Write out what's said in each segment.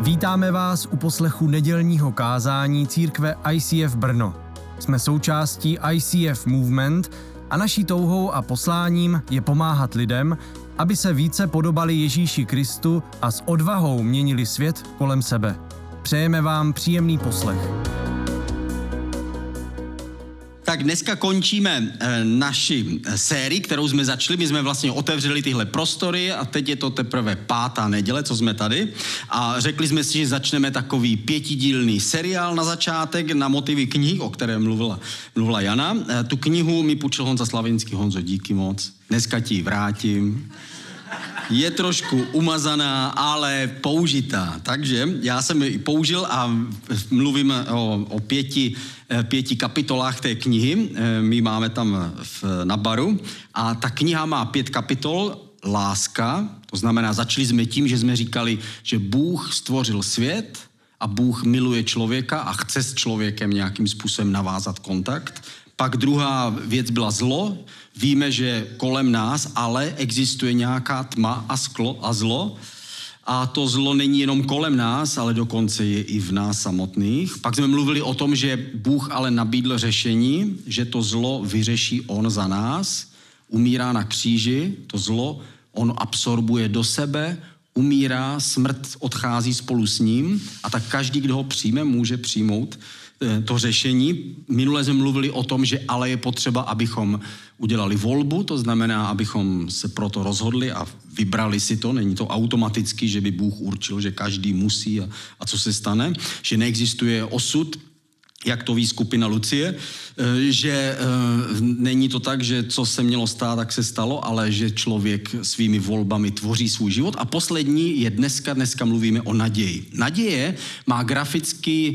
Vítáme vás u poslechu nedělního kázání církve ICF Brno. Jsme součástí ICF Movement a naší touhou a posláním je pomáhat lidem, aby se více podobali Ježíši Kristu a s odvahou měnili svět kolem sebe. Přejeme vám příjemný poslech. Tak dneska končíme naši sérii, kterou jsme začali. My jsme vlastně otevřeli tyhle prostory a teď je to teprve 5. neděle, co jsme tady. A řekli jsme si, že začneme takový 5dílný seriál na začátek na motivy knih, o které mluvila Jana. Tu knihu mi půjčil Honza Slavinský. Honzo, díky moc. Dneska ti ji vrátím. Je trošku umazaná, ale použitá. Takže já jsem ji použil a mluvím o 5 kapitolách té knihy. My máme tam na baru. A ta kniha má 5 kapitol. Láska, to znamená, začali jsme tím, že jsme říkali, že Bůh stvořil svět a Bůh miluje člověka a chce s člověkem nějakým způsobem navázat kontakt. Pak druhá věc byla zlo. Víme, že kolem nás ale existuje nějaká tma a zlo. A to zlo není jenom kolem nás, ale dokonce je i v nás samotných. Pak jsme mluvili o tom, že Bůh ale nabídl řešení, že to zlo vyřeší on za nás. Umírá na kříži, to zlo on absorbuje do sebe, umírá, smrt odchází spolu s ním a tak každý, kdo ho přijme, může přijmout to řešení. Minule jsme mluvili o tom, že ale je potřeba, abychom udělali volbu, to znamená, abychom se proto rozhodli a vybrali si to. Není to automaticky, že by Bůh určil, že každý musí a co se stane. Že neexistuje osud, jak to ví skupina Lucie, že není to tak, že co se mělo stát, tak se stalo, ale že člověk svými volbami tvoří svůj život. A poslední je dneska mluvíme o naději. Naděje má graficky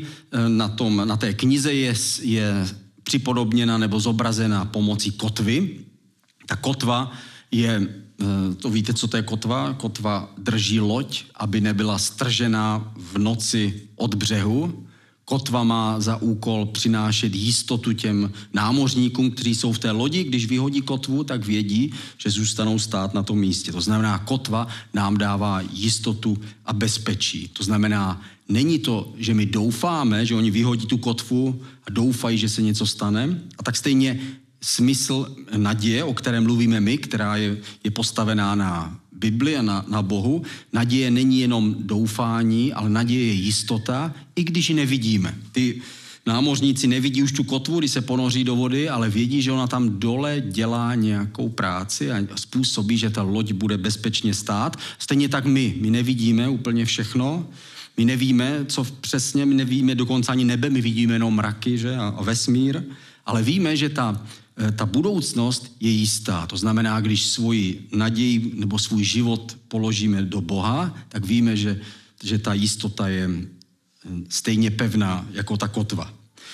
na té knize je připodobněna nebo zobrazena pomocí kotvy. Ta kotva je, to víte, co to je kotva? Kotva drží loď, aby nebyla stržená v noci od břehu. Kotva má za úkol přinášet jistotu těm námořníkům, kteří jsou v té lodi. Když vyhodí kotvu, tak vědí, že zůstanou stát na tom místě. To znamená, kotva nám dává jistotu a bezpečí. To znamená, není to, že my doufáme, že oni vyhodí tu kotvu a doufají, že se něco stane. A tak stejně smysl naděje, o které mluvíme my, která je postavená na Bibli a na Bohu. Naděje není jenom doufání, ale naděje je jistota, i když ji nevidíme. Ty námořníci nevidí už tu kotvu, když se ponoří do vody, ale vědí, že ona tam dole dělá nějakou práci a způsobí, že ta loď bude bezpečně stát. Stejně tak my nevidíme úplně všechno. My nevíme, co přesně, my nevíme dokonce ani nebe, my vidíme jenom mraky, že, a vesmír, ale víme, že ta budoucnost je jistá. To znamená, když svoji naději nebo svůj život položíme do Boha, tak víme, že ta jistota je stejně pevná jako ta kotva.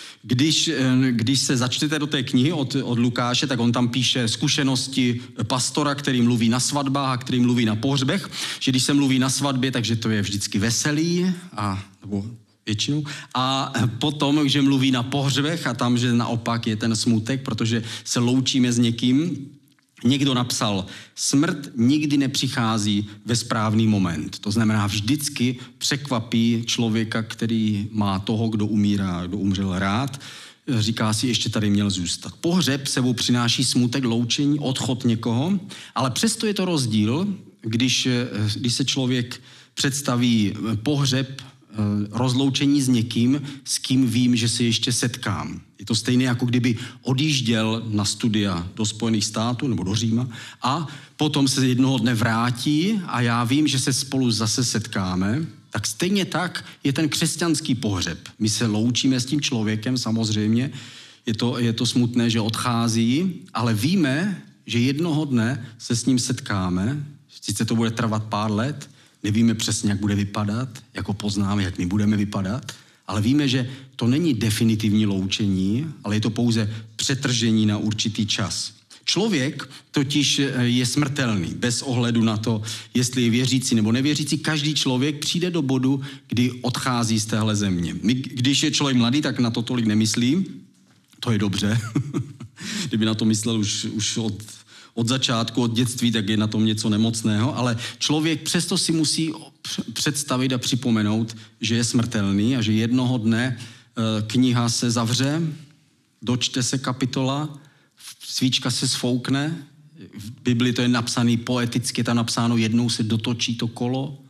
Když se začtete do té knihy od Lukáše, tak on tam píše zkušenosti pastora, který mluví na svatbách a který mluví na pohřbech, že když se mluví na svatbě, takže to je vždycky veselý, nebo většinou, a potom, že mluví na pohřbech a tam, že naopak je ten smutek, protože se loučíme s někým. Někdo napsal, smrt nikdy nepřichází ve správný moment. To znamená, vždycky překvapí člověka, který má toho, kdo umírá, kdo umřel rád. Říká si, ještě tady měl zůstat. Pohřeb sebou přináší smutek, loučení, odchod někoho, ale přesto je to rozdíl, když se člověk představí pohřeb, rozloučení s někým, s kým vím, že se ještě setkám. Je to stejné, jako kdyby odjížděl na studia do Spojených států nebo do Říma a potom se jednoho dne vrátí a já vím, že se spolu zase setkáme, tak stejně tak je ten křesťanský pohřeb. My se loučíme s tím člověkem, samozřejmě, je to smutné, že odchází, ale víme, že jednoho dne se s ním setkáme, sice to bude trvat pár let, nevíme přesně, jak bude vypadat, jako poznáme, jak my budeme vypadat, ale víme, že to není definitivní loučení, ale je to pouze přetržení na určitý čas. Člověk totiž je smrtelný, bez ohledu na to, jestli je věřící nebo nevěřící. Každý člověk přijde do bodu, kdy odchází z téhle země. Když je člověk mladý, tak na to tolik nemyslí. To je dobře. Kdyby na to myslel už od začátku, od dětství, tak je na tom něco nemocného, ale člověk přesto si musí představit a připomenout, že je smrtelný a že jednoho dne kniha se zavře, dočte se kapitola, svíčka se sfoukne, v Bibli to je napsané poeticky, je tam napsáno, jednou se dotočí to kolo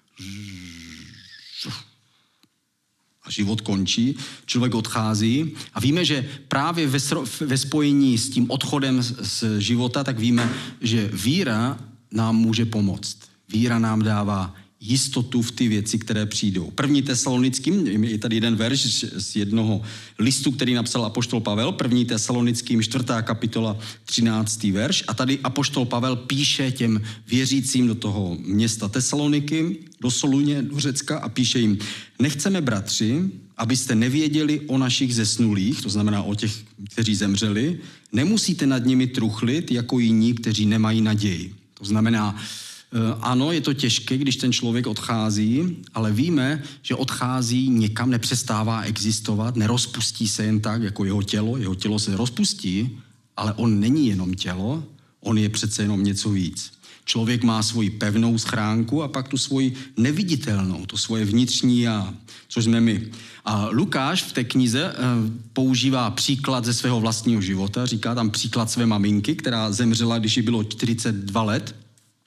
a život končí, člověk odchází a víme, že právě ve spojení s tím odchodem z života, tak víme, že víra nám může pomoct. Víra nám dává jistotu v ty věci, které přijdou. 1. Tesalonickým, je tady jeden verš z jednoho listu, který napsal apoštol Pavel, 1. Tesalonickým 4. kapitola 13. verš a tady apoštol Pavel píše těm věřícím do toho města Tesaloniky, do Soluně, do Řecka a píše jim, nechceme, bratři, abyste nevěděli o našich zesnulých, to znamená o těch, kteří zemřeli, nemusíte nad nimi truchlit jako jiní, kteří nemají naději. To znamená, ano, je to těžké, když ten člověk odchází, ale víme, že odchází někam, nepřestává existovat, nerozpustí se jen tak, jako jeho tělo se rozpustí, ale on není jenom tělo, on je přece jenom něco víc. Člověk má svoji pevnou schránku a pak tu svoji neviditelnou, to svoje vnitřní já, což jsme my. A Lukáš v té knize používá příklad ze svého vlastního života, říká tam příklad své maminky, která zemřela, když jí bylo 42 let,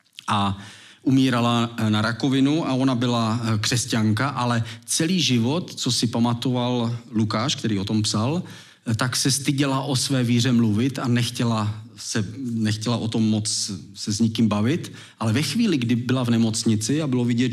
a umírala na rakovinu a ona byla křesťanka, ale celý život, co si pamatoval Lukáš, který o tom psal, tak se styděla o své víře mluvit a nechtěla o tom moc se s nikým bavit, ale ve chvíli, kdy byla v nemocnici a bylo vidět,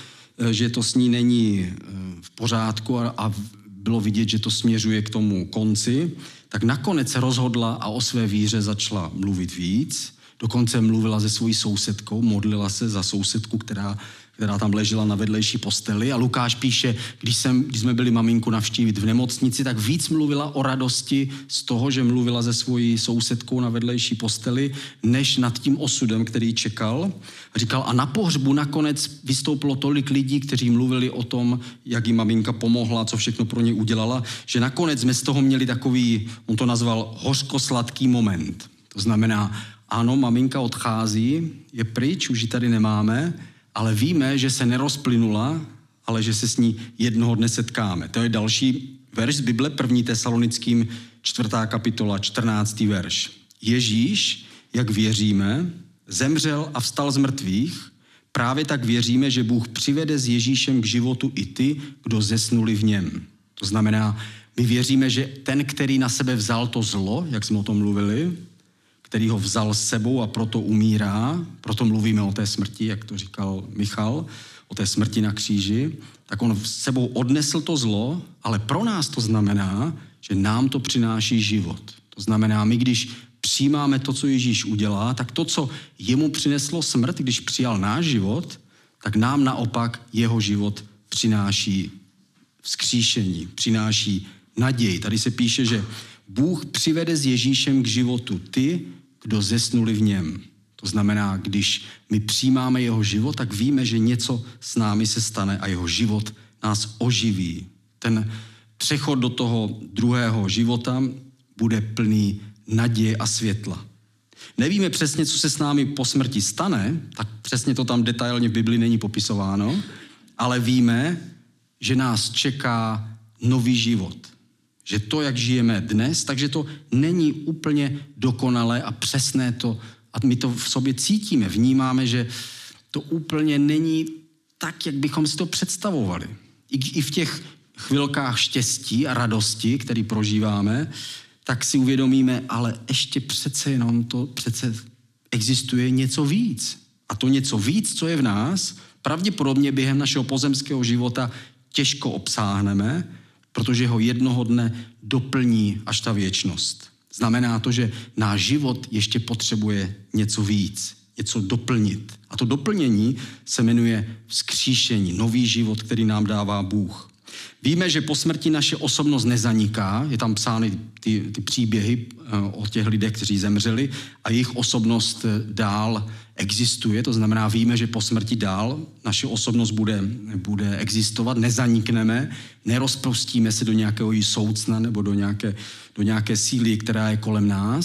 že to s ní není v pořádku a bylo vidět, že to směřuje k tomu konci, tak nakonec se rozhodla a o své víře začala mluvit víc. Dokonce mluvila se svojí sousedkou, modlila se za sousedku, která tam ležela na vedlejší posteli. A Lukáš píše, když jsme byli maminku navštívit v nemocnici, tak víc mluvila o radosti z toho, že mluvila se svojí sousedkou na vedlejší posteli, než nad tím osudem, který čekal. A říkal, a na pohřbu nakonec vystoupilo tolik lidí, kteří mluvili o tom, jak jí maminka pomohla, co všechno pro ně udělala, že nakonec jsme z toho měli takový, on to nazval hořko-sladký moment. To znamená, ano, maminka odchází, je pryč, už ji tady nemáme, ale víme, že se nerozplynula, ale že se s ní jednoho dne setkáme. To je další verš z Bible, 1. Tesalonickým 4. kapitola, 14. verš. Ježíš, jak věříme, zemřel a vstal z mrtvých, právě tak věříme, že Bůh přivede s Ježíšem k životu i ty, kdo zesnuli v něm. To znamená, my věříme, že ten, který na sebe vzal to zlo, jak jsme o tom mluvili, který ho vzal s sebou a proto umírá, proto mluvíme o té smrti, jak to říkal Michal, o té smrti na kříži, tak on s sebou odnesl to zlo, ale pro nás to znamená, že nám to přináší život. To znamená, my když přijímáme to, co Ježíš udělá, tak to, co jemu přineslo smrt, když přijal náš život, tak nám naopak jeho život přináší vzkříšení, přináší naději. Tady se píše, že Bůh přivede s Ježíšem k životu ty, kdo zesnuli v něm. To znamená, když my přijímáme jeho život, tak víme, že něco s námi se stane a jeho život nás oživí. Ten přechod do toho druhého života bude plný naděje a světla. Nevíme přesně, co se s námi po smrti stane, tak přesně to tam detailně v Bibli není popisováno, ale víme, že nás čeká nový život. Že to, jak žijeme dnes, takže to není úplně dokonalé a přesné to, a my to v sobě cítíme, vnímáme, že to úplně není tak, jak bychom si to představovali. I v těch chvilkách štěstí a radosti, které prožíváme, tak si uvědomíme, ale ještě přece jenom přece existuje něco víc. A to něco víc, co je v nás, pravděpodobně během našeho pozemského života těžko obsáhneme, protože ho jednoho dne doplní až ta věčnost. Znamená to, že náš život ještě potřebuje něco víc, něco doplnit. A to doplnění se jmenuje vzkříšení, nový život, který nám dává Bůh. Víme, že po smrti naše osobnost nezaniká, je tam psány ty příběhy o těch lidech, kteří zemřeli a jejich osobnost dál existuje, to znamená, víme, že po smrti dál naše osobnost bude existovat, nezanikneme, nerozprostíme se do nějakého soucna nebo do nějaké síly, která je kolem nás,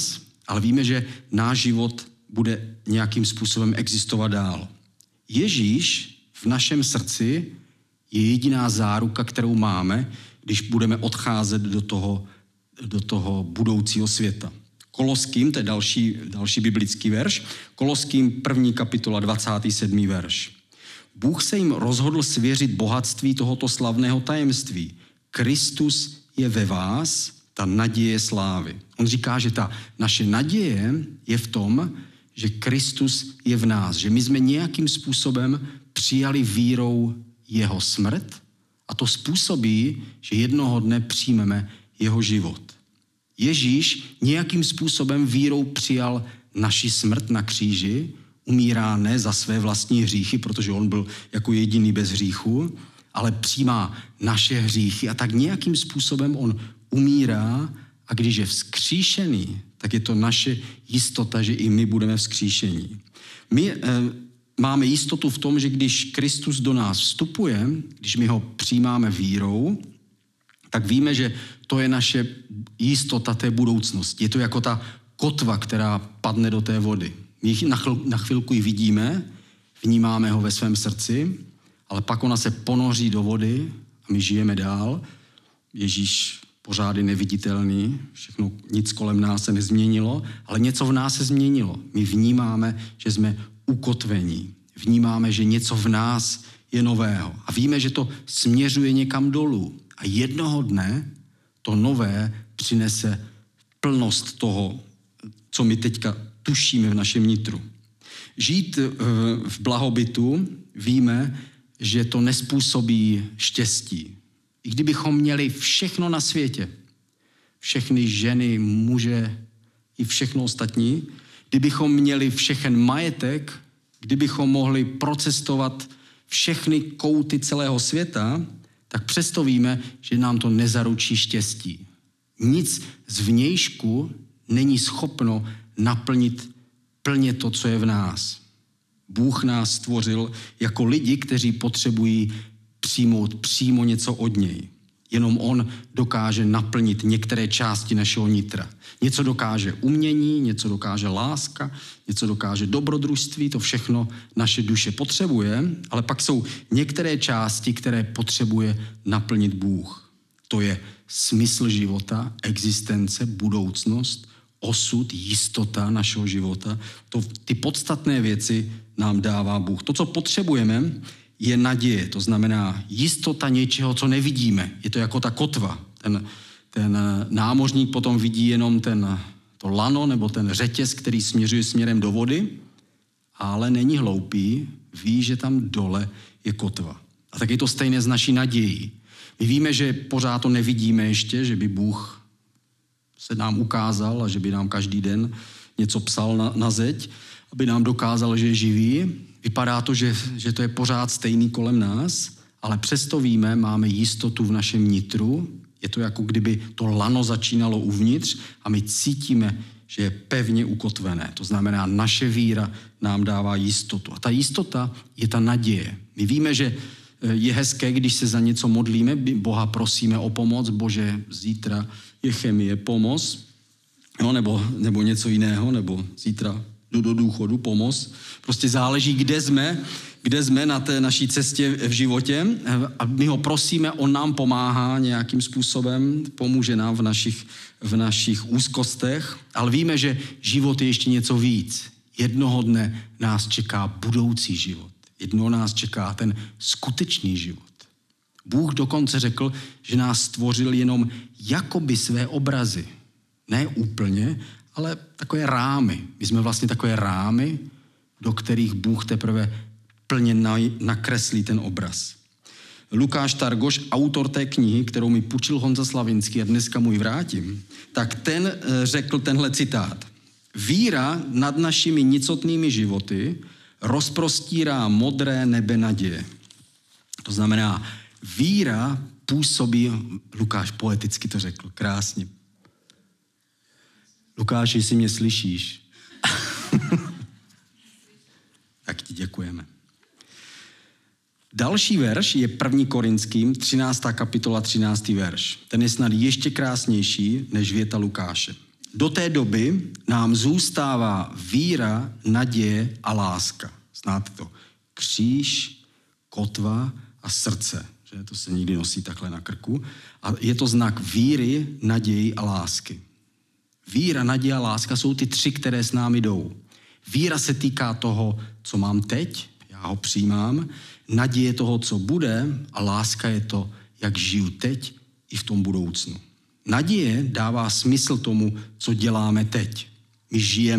ale víme, že náš život bude nějakým způsobem existovat dál. Ježíš v našem srdci je jediná záruka, kterou máme, když budeme odcházet do toho budoucího světa. Koloským, to je další biblický verš, Koloským 1. kapitola 27. verš. Bůh se jim rozhodl svěřit bohatství tohoto slavného tajemství. Kristus je ve vás, ta naděje slávy. On říká, že ta naše naděje je v tom, že Kristus je v nás, že my jsme nějakým způsobem přijali vírou jeho smrt a to způsobí, že jednoho dne přijmeme jeho život. Ježíš nějakým způsobem vírou přijal naši smrt na kříži, umírá ne za své vlastní hříchy, protože on byl jako jediný bez hříchu, ale přijímá naše hříchy a tak nějakým způsobem on umírá a když je vzkříšený, tak je to naše jistota, že i my budeme vzkříšení. My máme jistotu v tom, že když Kristus do nás vstupuje, když my ho přijímáme vírou, tak víme, že to je naše jistota té budoucnosti. Je to jako ta kotva, která padne do té vody. My na chvilku ji vidíme, vnímáme ho ve svém srdci, ale pak ona se ponoří do vody a my žijeme dál. Ježíš pořád je neviditelný, všechno, nic kolem nás se nezměnilo, ale něco v nás se změnilo. My vnímáme, že jsme ukotvení. Vnímáme, že něco v nás je nového. A víme, že to směřuje někam dolů. A jednoho dne to nové přinese plnost toho, co my teďka tušíme v našem nitru. Žít v blahobytu víme, že to nespůsobí štěstí. I kdybychom měli všechno na světě, všechny ženy, muže i všechno ostatní, kdybychom měli všechen majetek, kdybychom mohli procestovat všechny kouty celého světa, tak přesto víme, že nám to nezaručí štěstí. Nic z vnějšku není schopno naplnit plně to, co je v nás. Bůh nás stvořil jako lidi, kteří potřebují přijmout přímo něco od něj. Jenom on dokáže naplnit některé části našeho nitra. Něco dokáže umění, něco dokáže láska, něco dokáže dobrodružství, to všechno naše duše potřebuje, ale pak jsou některé části, které potřebuje naplnit Bůh. To je smysl života, existence, budoucnost, osud, jistota našeho života. Ty podstatné věci nám dává Bůh. To, co potřebujeme, je naděje, to znamená jistota něčeho, co nevidíme. Je to jako ta kotva. Ten námořník potom vidí jenom to lano nebo ten řetěz, který směřuje směrem do vody, ale není hloupý, ví, že tam dole je kotva. A tak je to stejné s naší nadějí. My víme, že pořád to nevidíme ještě, že by Bůh se nám ukázal a že by nám každý den něco psal na zeď, aby nám dokázal, že je živý. Vypadá to, že to je pořád stejný kolem nás, ale přesto víme, máme jistotu v našem nitru. Je to jako kdyby to lano začínalo uvnitř a my cítíme, že je pevně ukotvené. To znamená, naše víra nám dává jistotu. A ta jistota je ta naděje. My víme, že je hezké, když se za něco modlíme, Boha prosíme o pomoc, Bože, zítra je chemie, pomoc, no, nebo něco jiného, nebo zítra jdu do důchodu, pomoc. Prostě záleží, kde jsme na té naší cestě v životě a my ho prosíme, on nám pomáhá nějakým způsobem, pomůže nám v našich úzkostech, ale víme, že život je ještě něco víc. Jednoho dne nás čeká budoucí život. Jednoho nás čeká ten skutečný život. Bůh dokonce řekl, že nás stvořil jenom jakoby své obrazy. Ne úplně, ale takové rámy. My jsme vlastně takové rámy, do kterých Bůh teprve plně nakreslí ten obraz. Lukáš Targoš, autor té knihy, kterou mi půjčil Honza Slavinský a dneska mu ji vrátím, tak ten řekl tenhle citát. Víra nad našimi nicotnými životy rozprostírá modré nebe naděje. To znamená, víra působí, Lukáš poeticky to řekl, krásně. Lukáš, jestli mě slyšíš, tak ti děkujeme. Další verš je 1. Korinským, 13. kapitola, 13. verš. Ten je snad ještě krásnější než věta Lukáše. Do té doby nám zůstává víra, naděje a láska. Znáte to? Kříž, kotva a srdce. Že? To se nikdy nosí takhle na krku. A je to znak víry, naději a lásky. Víra, naděje a láska jsou ty tři, které s námi jdou. Víra se týká toho, co mám teď, já ho přijímám. Naděje toho, co bude, a láska je to, jak žiju teď i v tom budoucnu. Naděje dává smysl tomu, co děláme teď. My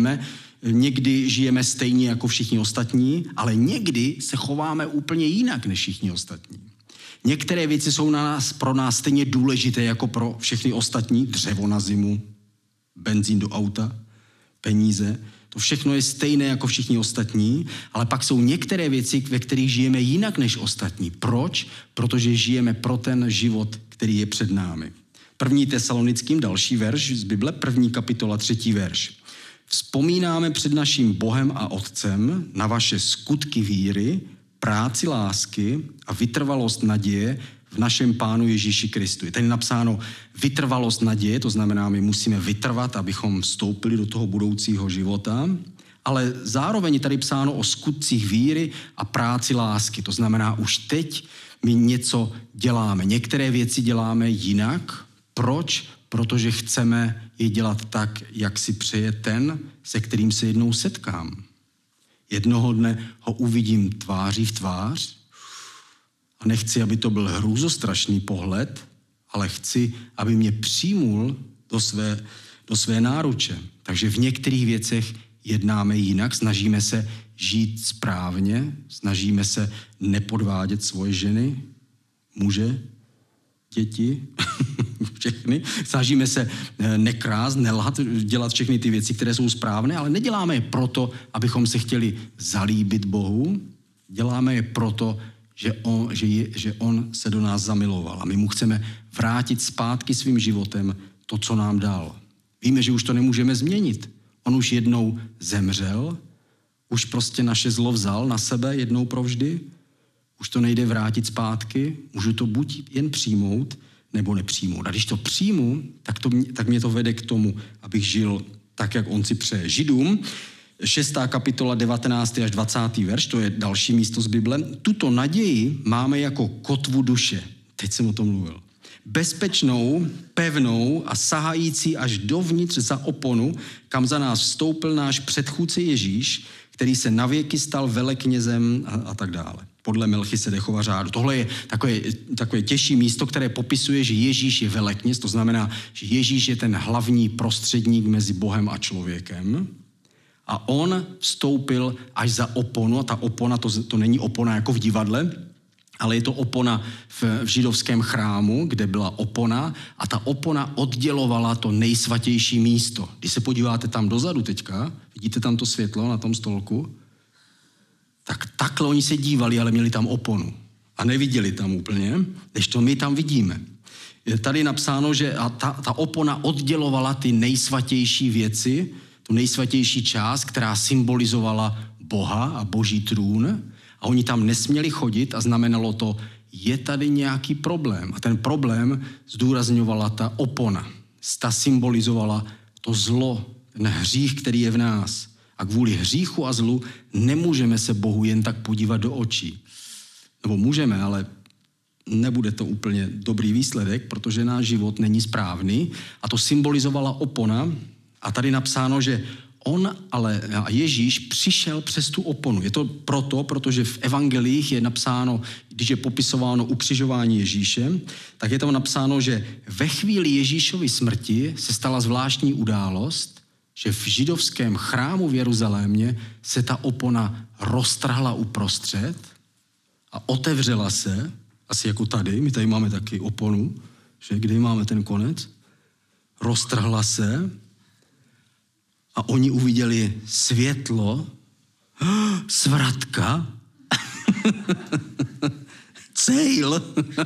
někdy žijeme stejně jako všichni ostatní, ale někdy se chováme úplně jinak než všichni ostatní. Některé věci jsou pro nás stejně důležité jako pro všechny ostatní. Dřevo na zimu, benzín do auta, peníze. To všechno je stejné jako všichni ostatní, ale pak jsou některé věci, ve kterých žijeme jinak než ostatní. Proč? Protože žijeme pro ten život, který je před námi. 1. Tesalonickým, další verš z Bible, 1. kapitola, 3. verš. Vzpomínáme před naším Bohem a Otcem na vaše skutky víry, práci lásky a vytrvalost naděje v našem Pánu Ježíši Kristu. Je tady napsáno vytrvalost naděje, to znamená, my musíme vytrvat, abychom vstoupili do toho budoucího života, ale zároveň je tady psáno o skutcích víry a práci lásky. To znamená, už teď my něco děláme. Některé věci děláme jinak. Proč? Protože chceme je dělat tak, jak si přeje ten, se kterým se jednou setkám. Jednoho dne ho uvidím tváří v tvář a nechci, aby to byl hrůzostrašný pohled, ale chci, aby mě přijmul do své náruče. Takže v některých věcech jednáme jinak, snažíme se žít správně, snažíme se nepodvádět svoje ženy, muže, děti, všechny. Snažíme se nekrást, nelhat, dělat všechny ty věci, které jsou správné, ale neděláme je proto, abychom se chtěli zalíbit Bohu. Děláme je proto, že on se do nás zamiloval. A my mu chceme vrátit zpátky svým životem to, co nám dal. Víme, že už to nemůžeme změnit. On už jednou zemřel, už prostě naše zlo vzal na sebe jednou provždy, už to nejde vrátit zpátky, můžu to buď jen přijmout, nebo nepřijmout. A když to přijmu, tak mě to vede k tomu, abych žil tak, jak on si přeje. Židům, 6. kapitola, 19. až 20. verš, to je další místo z Bible. Tuto naději máme jako kotvu duše. Teď jsem o tom mluvil. Bezpečnou, pevnou a sahající až dovnitř za oponu, kam za nás vstoupil náš předchůdce Ježíš, který se navěky stal veleknězem a tak dále. Podle Melchisedechova řádu. Tohle je takové těžší místo, které popisuje, že Ježíš je velekněz, to znamená, že Ježíš je ten hlavní prostředník mezi Bohem a člověkem. A on vstoupil až za oponu, a ta opona, to není opona jako v divadle, ale je to opona v židovském chrámu, kde byla opona a ta opona oddělovala to nejsvatější místo. Když se podíváte tam dozadu teďka, vidíte tam to světlo na tom stolku, tak takhle oni se dívali, ale měli tam oponu. A neviděli tam úplně, než to my tam vidíme. Je tady napsáno, že ta opona oddělovala ty nejsvatější věci, tu nejsvatější část, která symbolizovala Boha a Boží trůn. A oni tam nesměli chodit a znamenalo to, je tady nějaký problém. A ten problém zdůrazňovala ta opona. Ta symbolizovala to zlo, ten hřích, který je v nás. A kvůli hříchu a zlu nemůžeme se Bohu jen tak podívat do očí. Nebo můžeme, ale nebude to úplně dobrý výsledek, protože náš život není správný. A to symbolizovala opona. A tady napsáno, že Ježíš přišel přes tu oponu. Je to protože v evangelích je napsáno, když je popisováno ukřižování Ježíše, tak je tam napsáno, že ve chvíli Ježíšovy smrti se stala zvláštní událost, že v židovském chrámu v Jeruzalémě se ta opona roztrhla uprostřed a otevřela se, asi jako tady, my tady máme taky oponu, že kde máme ten konec, roztrhla se a oni uviděli světlo, svratka, cejl,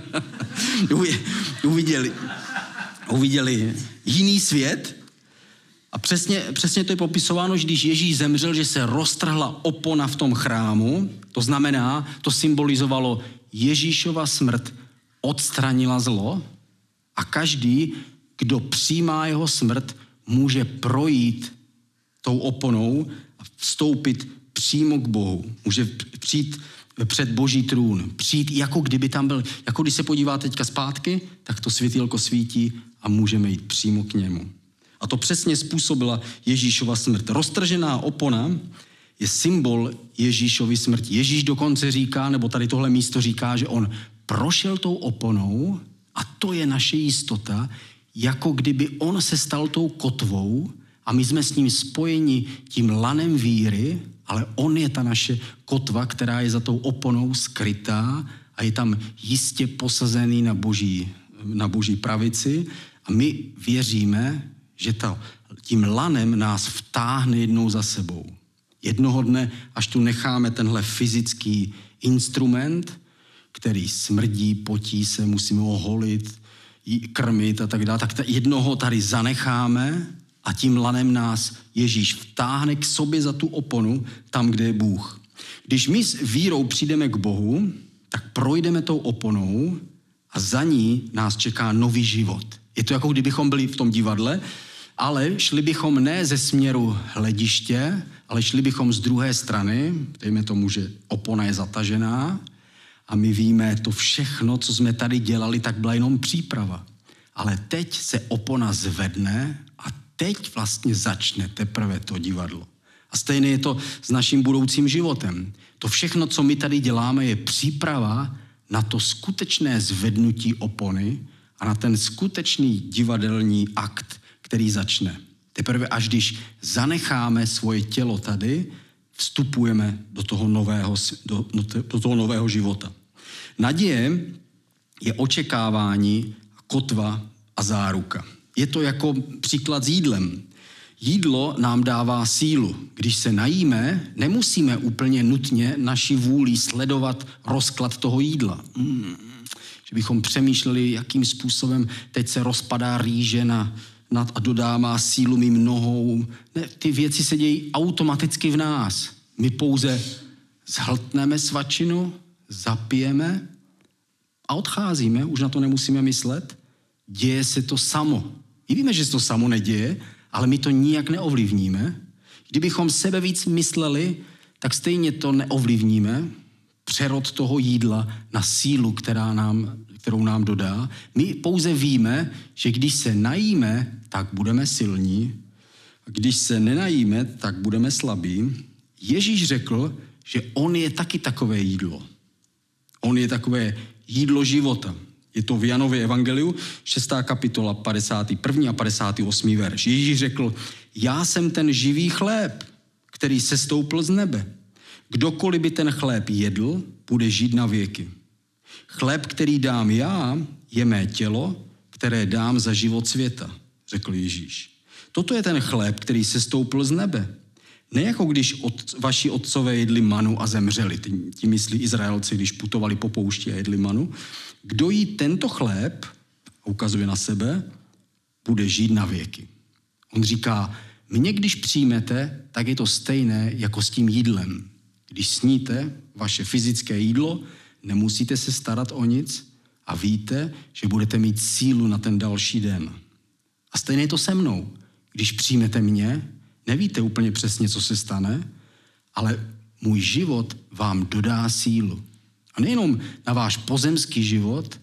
uviděli jiný svět a přesně to je popisováno, že když Ježíš zemřel, že se roztrhla opona v tom chrámu, to znamená, to symbolizovalo Ježíšova smrt odstranila zlo a každý, kdo přijímá jeho smrt, může projít tou oponou a vstoupit přímo k Bohu. Může přijít před Boží trůn. Přijít, jako kdyby tam byl, jako když se podívá teďka zpátky, tak to světýlko svítí a můžeme jít přímo k němu. A to přesně způsobila Ježíšova smrt. Roztržená opona je symbol Ježíšovy smrti. Ježíš dokonce říká, nebo tady tohle místo říká, že on prošel tou oponou a to je naše jistota, jako kdyby on se stal tou kotvou a my jsme s ním spojeni tím lanem víry, ale on je ta naše kotva, která je za tou oponou skrytá a je tam jistě posazený na boží pravici a my věříme, že tím lanem nás vtáhne jednou za sebou. Jednoho dne, až tu necháme tenhle fyzický instrument, který smrdí, potí se, musíme ho holit, krmit a tak dále, tak jednoho tady zanecháme a tím lanem nás Ježíš vtáhne k sobě za tu oponu, tam, kde je Bůh. Když my s vírou přijdeme k Bohu, tak projdeme tou oponou a za ní nás čeká nový život. Je to jako kdybychom byli v tom divadle, ale šli bychom ne ze směru hlediště, ale šli bychom z druhé strany, dejme tomu, že opona je zatažená a my víme, to všechno, co jsme tady dělali, tak byla jenom příprava. Ale teď se opona zvedne a teď vlastně začne teprve to divadlo. A stejně je to s naším budoucím životem. To všechno, co my tady děláme, je příprava na to skutečné zvednutí opony a na ten skutečný divadelní akt, který začne. Teprve až když zanecháme svoje tělo tady, vstupujeme do toho nového života. Naděje je očekávání, kotva a záruka. Je to jako příklad s jídlem. Jídlo nám dává sílu. Když se najíme, nemusíme úplně nutně naší vůlí sledovat rozklad toho jídla. Že bychom přemýšleli, jakým způsobem teď se rozpadá rýže a dodává sílu mým nohou. Ne, ty věci se dějí automaticky v nás. My pouze zhltneme svačinu, zapijeme a odcházíme, už na to nemusíme myslet. Děje se to samo. My víme, že se to samo neděje, ale my to nijak neovlivníme. Kdybychom sebe víc mysleli, tak stejně to neovlivníme. Přerod toho jídla na sílu, kterou nám dodá. My pouze víme, že když se najíme, tak budeme silní. A když se nenajíme, tak budeme slabí. Ježíš řekl, že on je taky takové jídlo. On je takové jídlo života. Je to v Janově evangeliu, 6. kapitola, 51. a 58. verš. Ježíš řekl, já jsem ten živý chléb, který sestoupil z nebe. Kdokoliv by ten chléb jedl, bude žít na věky. Chléb, který dám já, je mé tělo, které dám za život světa, řekl Ježíš. Toto je ten chléb, který sestoupil z nebe. Ne jako když vaši otcové jedli manu a zemřeli. Tím myslí Izraelci, když putovali po poušti a jedli manu. Kdo jí tento chléb, ukazuje na sebe, bude žít na věky. On říká, mě když přijmete, tak je to stejné jako s tím jídlem. Když sníte vaše fyzické jídlo, nemusíte se starat o nic a víte, že budete mít sílu na ten další den. A stejně je to se mnou. Když přijmete mě, nevíte úplně přesně, co se stane, ale můj život vám dodá sílu. A nejenom na váš pozemský život,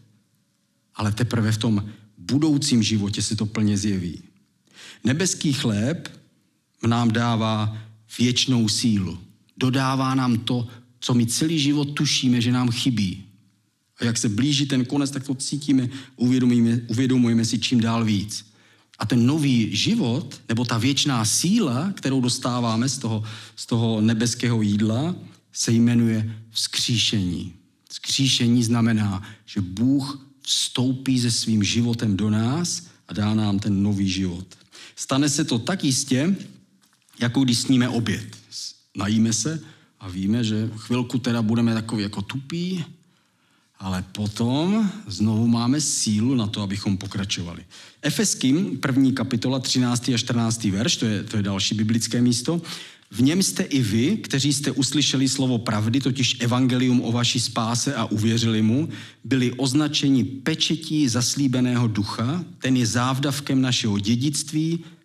ale teprve v tom budoucím životě se to plně zjeví. Nebeský chléb nám dává věčnou sílu. Dodává nám to, co my celý život tušíme, že nám chybí. A jak se blíží ten konec, tak to cítíme, uvědomujeme si čím dál víc. A ten nový život, nebo ta věčná síla, kterou dostáváme z toho nebeského jídla, se jmenuje vzkříšení. Vzkříšení znamená, že Bůh vstoupí se svým životem do nás a dá nám ten nový život. Stane se to tak jistě, jako když sníme oběd. Najíme se a víme, že chvilku teda budeme takový jako tupí, ale potom znovu máme sílu na to, abychom pokračovali. Efeským, 1. kapitola, 13. a 14. verš, to je další biblické místo. V něm jste i vy, kteří jste uslyšeli slovo pravdy, totiž evangelium o vaší spáse a uvěřili mu, byli označeni pečetí zaslíbeného ducha, ten je závdavkem našeho dědictví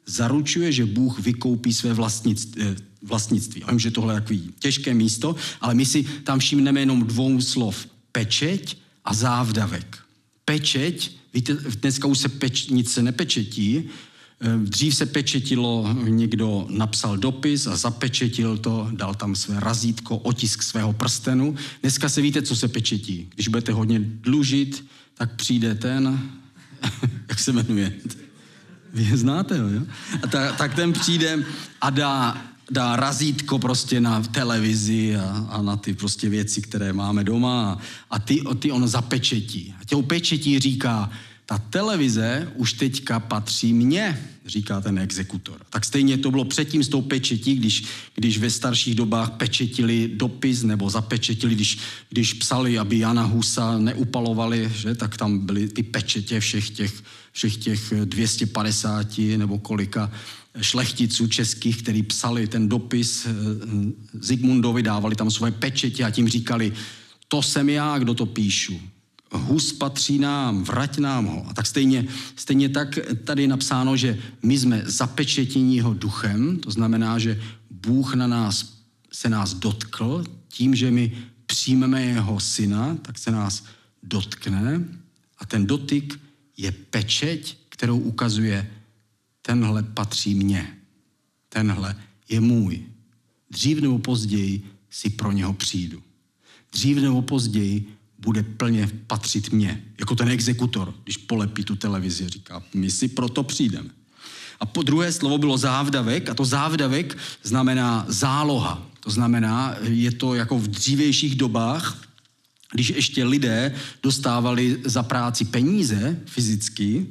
zaručuje, že Bůh vykoupí své vlastnictví. A vím, že tohle je takový těžké místo, ale my si tam všimneme jenom 2 slov. Pečeť a závdavek. Pečeť, víte, dneska už se nic se nepečetí. Dřív se pečetilo, někdo napsal dopis a zapečetil to, dal tam své razítko, otisk svého prstenu. Dneska se víte, co se pečetí. Když budete hodně dlužit, tak přijde ten, jak se jmenuje? Vy je znáte, jo? A tak ten přijde a dá razítko prostě na televizi a na ty prostě věci, které máme doma a ty on zapečetí. A těho pečetí říká, ta televize už teďka patří mně, říká ten exekutor. Tak stejně to bylo předtím s tou pečetí, když ve starších dobách pečetili dopis nebo zapečetili, když psali, aby Jana Husa neupalovali, že, tak tam byly ty pečetě všech těch 250 nebo kolika šlechticů českých, kteří psali ten dopis Zikmundovi, dávali tam svoje pečetě a tím říkali, to jsem já, kdo to píšu. Hus patří nám, vrať nám ho. A tak stejně tak tady je napsáno, že my jsme zapečetění jeho duchem, to znamená, že Bůh se nás dotkl, tím, že my přijmeme jeho syna, tak se nás dotkne a ten dotyk je pečeť, kterou ukazuje, tenhle patří mně, tenhle je můj. Dřív nebo později si pro něho přijdu. Dřív nebo později bude plně patřit mně. Jako ten exekutor, když polepí tu televizi, říká, my si proto přijdeme. A po druhé slovo bylo závdavek a to závdavek znamená záloha. To znamená, je to jako v dřívějších dobách, když ještě lidé dostávali za práci peníze fyzicky,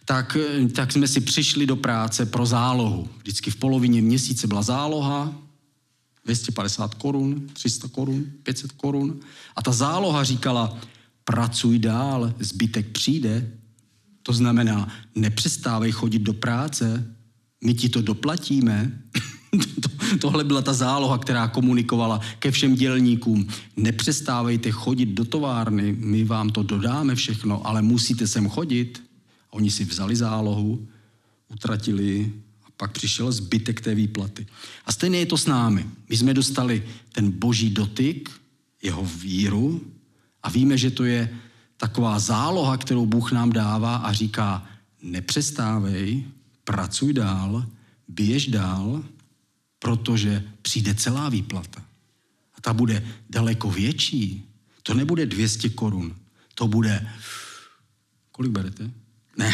tak jsme si přišli do práce pro zálohu. Vždycky v polovině měsíce byla záloha, 250 korun, 300 korun, 500 korun. A ta záloha říkala, pracuj dál, zbytek přijde. To znamená, nepřestávej chodit do práce, my ti to doplatíme. Tohle byla ta záloha, která komunikovala ke všem dělníkům. Nepřestávejte chodit do továrny, my vám to dodáme všechno, ale musíte sem chodit. Oni si vzali zálohu, utratili a pak přišel zbytek té výplaty. A stejně je to s námi. My jsme dostali ten boží dotyk, jeho víru a víme, že to je taková záloha, kterou Bůh nám dává a říká, nepřestávej, pracuj dál, běž dál, protože přijde celá výplata. A ta bude daleko větší. To nebude 200 korun, to bude... Kolik berete? Ne.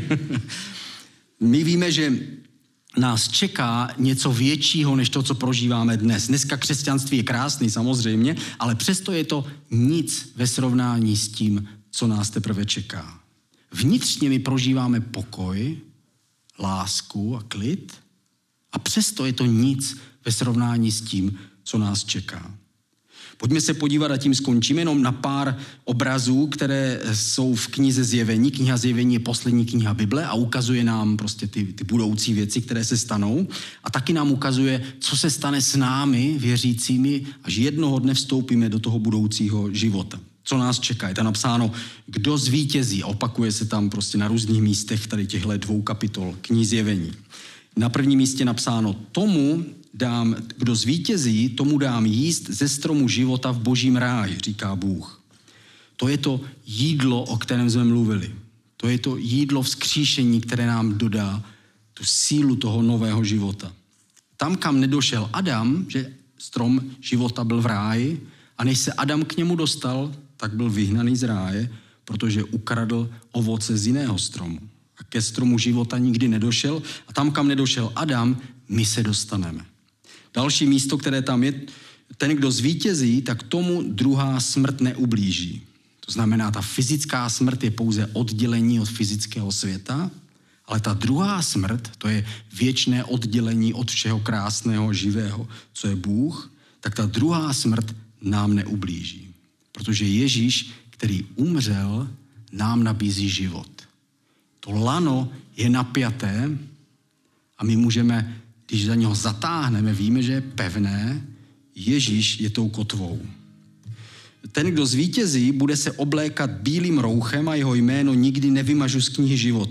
My víme, že nás čeká něco většího, než to, co prožíváme dnes. Dneska křesťanství je krásný samozřejmě, ale přesto je to nic ve srovnání s tím, co nás teprve čeká. Vnitřně my prožíváme pokoj, lásku a klid a přesto je to nic ve srovnání s tím, co nás čeká. Pojďme se podívat a tím skončíme jenom na pár obrazů, které jsou v knize Zjevení. Kniha Zjevení je poslední kniha Bible a ukazuje nám prostě ty budoucí věci, které se stanou. A taky nám ukazuje, co se stane s námi, věřícími, až jednoho dne vstoupíme do toho budoucího života. Co nás čeká? Je tam napsáno, kdo zvítězí. A opakuje se tam prostě na různých místech tady těchto 2 kapitol knihy Zjevení. Na prvním místě napsáno, kdo zvítězí, tomu dám jíst ze stromu života v božím ráji, říká Bůh. To je to jídlo, o kterém jsme mluvili. To je to jídlo vzkříšení, které nám dodá tu sílu toho nového života. Tam, kam nedošel Adam, že strom života byl v ráji, a než se Adam k němu dostal, tak byl vyhnaný z ráje, protože ukradl ovoce z jiného stromu. A ke stromu života nikdy nedošel. A tam, kam nedošel Adam, my se dostaneme. Další místo, které tam je, ten, kdo zvítězí, tak tomu druhá smrt neublíží. To znamená, ta fyzická smrt je pouze oddělení od fyzického světa, ale ta druhá smrt, to je věčné oddělení od všeho krásného, živého, co je Bůh, tak ta druhá smrt nám neublíží. Protože Ježíš, který umřel, nám nabízí život. To lano je napjaté a my můžeme, když za něho zatáhneme, víme, že je pevné, Ježíš je tou kotvou. Ten, kdo zvítězí, bude se oblékat bílým rouchem a jeho jméno nikdy nevymažu z knihy života.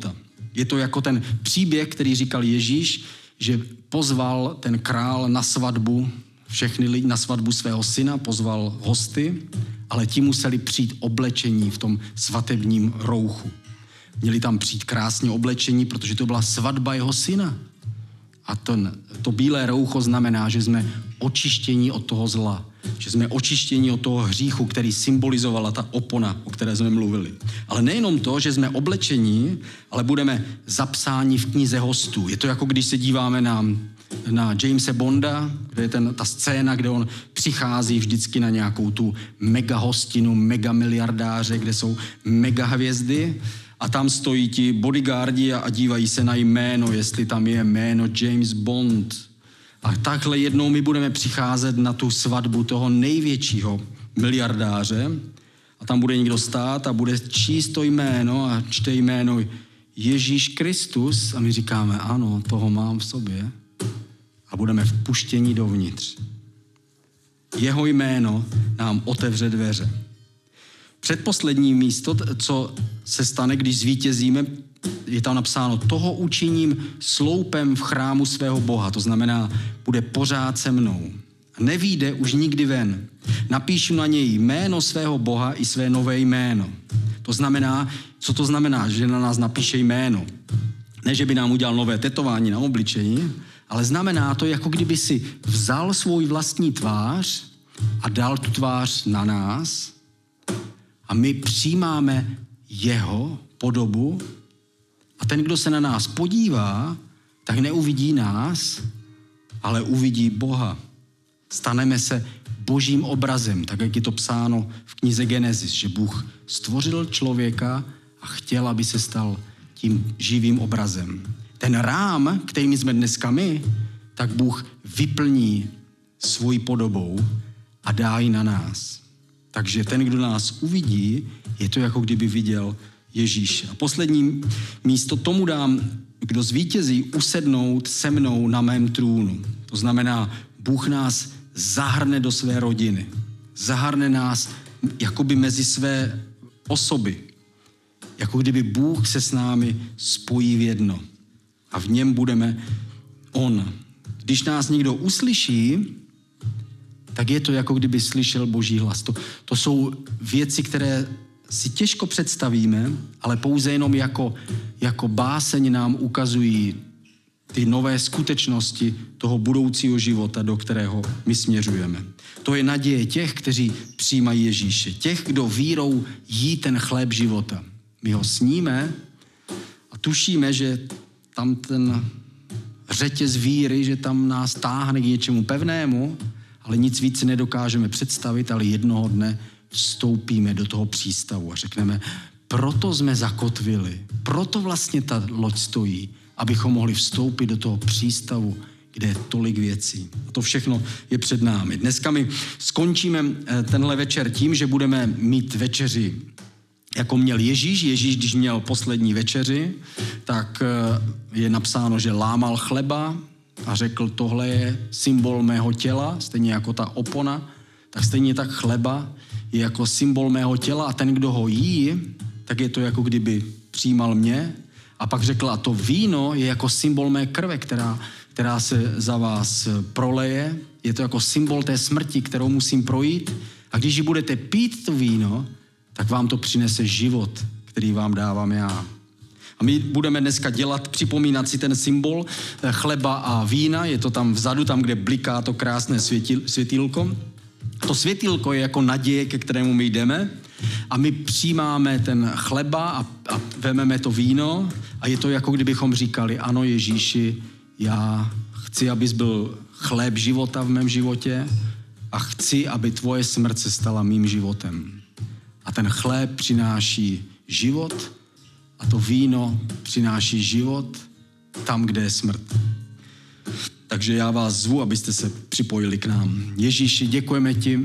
Je to jako ten příběh, který říkal Ježíš, že pozval ten král na svatbu, všechny lidi na svatbu svého syna, pozval hosty, ale ti museli přijít oblečení v tom svatebním rouchu. Měli tam přijít krásně oblečení, protože to byla svatba jeho syna. A to bílé roucho znamená, že jsme očištění od toho zla, že jsme očištění od toho hříchu, který symbolizovala ta opona, o které jsme mluvili. Ale nejenom to, že jsme oblečení, ale budeme zapsáni v knize hostů. Je to jako když se díváme na Jamese Bonda, kde je ta scéna, kde on přichází vždycky na nějakou tu mega hostinu, mega miliardáře, kde jsou mega hvězdy a tam stojí ti bodyguardi a dívají se na jméno, jestli tam je jméno James Bond. A takhle jednou my budeme přicházet na tu svatbu toho největšího miliardáře a tam bude někdo stát a bude číst to jméno a čte jméno Ježíš Kristus a my říkáme, ano, toho mám v sobě a budeme vpuštěni dovnitř. Jeho jméno nám otevře dveře. Předposlední místo, co se stane, když zvítězíme, je tam napsáno, toho učiním sloupem v chrámu svého Boha. To znamená, bude pořád se mnou. Nevyjde už nikdy ven. Napíšu na něj jméno svého Boha i své nové jméno. To znamená, co to znamená, že na nás napíše jméno? Ne, že by nám udělal nové tetování na obličeji, ale znamená to, jako kdyby si vzal svou vlastní tvář a dal tu tvář na nás a my přijímáme jeho podobu a ten, kdo se na nás podívá, tak neuvidí nás, ale uvidí Boha. Staneme se božím obrazem, tak jak je to psáno v knize Genesis, že Bůh stvořil člověka a chtěl, aby se stal tím živým obrazem. Ten rám, kterým jsme dneska my, tak Bůh vyplní svojí podobou a dá ji na nás. Takže ten, kdo nás uvidí, je to jako kdyby viděl Ježíše. A poslední místo tomu dám, kdo zvítězí, usednout se mnou na mém trůnu. To znamená, Bůh nás zahrne do své rodiny. Zahrne nás jakoby mezi své osoby. Jako kdyby Bůh se s námi spojí v jedno. A v něm budeme on. Když nás někdo uslyší, tak je to, jako kdyby slyšel Boží hlas. To jsou věci, které si těžko představíme, ale pouze jenom jako báseň nám ukazují ty nové skutečnosti toho budoucího života, do kterého my směřujeme. To je naděje těch, kteří přijímají Ježíše. Těch, kdo vírou jí ten chléb života. My ho sníme a tušíme, že tam ten řetěz víry, že tam nás táhne k něčemu pevnému, ale nic víc nedokážeme představit, ale jednoho dne vstoupíme do toho přístavu a řekneme, proto jsme zakotvili, proto vlastně ta loď stojí, abychom mohli vstoupit do toho přístavu, kde je tolik věcí. A to všechno je před námi. Dneska my skončíme tenhle večer tím, že budeme mít večeři, jako měl Ježíš. Ježíš, když měl poslední večeři, tak je napsáno, že lámal chleba a řekl, tohle je symbol mého těla, stejně jako ta opona, tak stejně tak chleba je jako symbol mého těla a ten, kdo ho jí, tak je to jako kdyby přijímal mě. A pak řekl, a to víno je jako symbol mé krve, která se za vás proleje. Je to jako symbol té smrti, kterou musím projít. A když ji budete pít to víno, tak vám to přinese život, který vám dávám já. A my budeme dneska připomínat si ten symbol chleba a vína. Je to tam vzadu, tam, kde bliká to krásné světýlko. To světýlko je jako naděje, ke kterému my jdeme. A my přijímáme ten chleba a vememe to víno a je to jako kdybychom říkali, ano Ježíši, já chci, abys byl chléb života v mém životě a chci, aby tvoje smrt se stala mým životem. A ten chléb přináší život a to víno přináší život tam, kde je smrt. Takže já vás zvu, abyste se připojili k nám. Ježíši, děkujeme ti,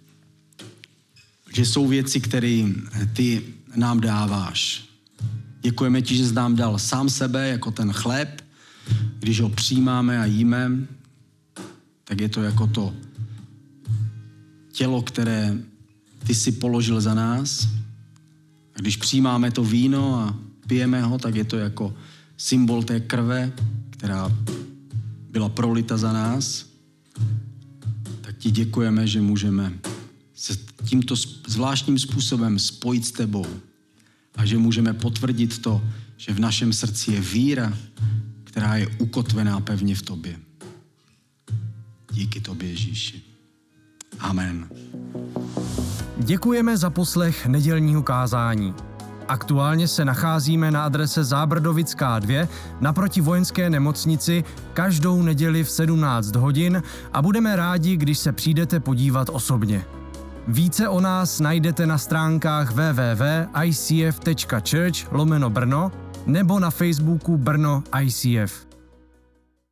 že jsou věci, které ty nám dáváš. Děkujeme ti, že jsi nám dal sám sebe jako ten chléb. Když ho přijímáme a jíme, tak je to jako to tělo, které ty jsi položil za nás. A když přijímáme to víno a pijeme ho, tak je to jako symbol té krve, která byla prolita za nás. Tak ti děkujeme, že můžeme se tímto zvláštním způsobem spojit s tebou a že můžeme potvrdit to, že v našem srdci je víra, která je ukotvená pevně v tobě. Díky tobě, Ježíši. Amen. Děkujeme za poslech nedělního kázání. Aktuálně se nacházíme na adrese Zábrdovická 2 naproti vojenské nemocnici každou neděli v 17 hodin a budeme rádi, když se přijdete podívat osobně. Více o nás najdete na stránkách www.icf.church/Brno nebo na Facebooku Brno ICF.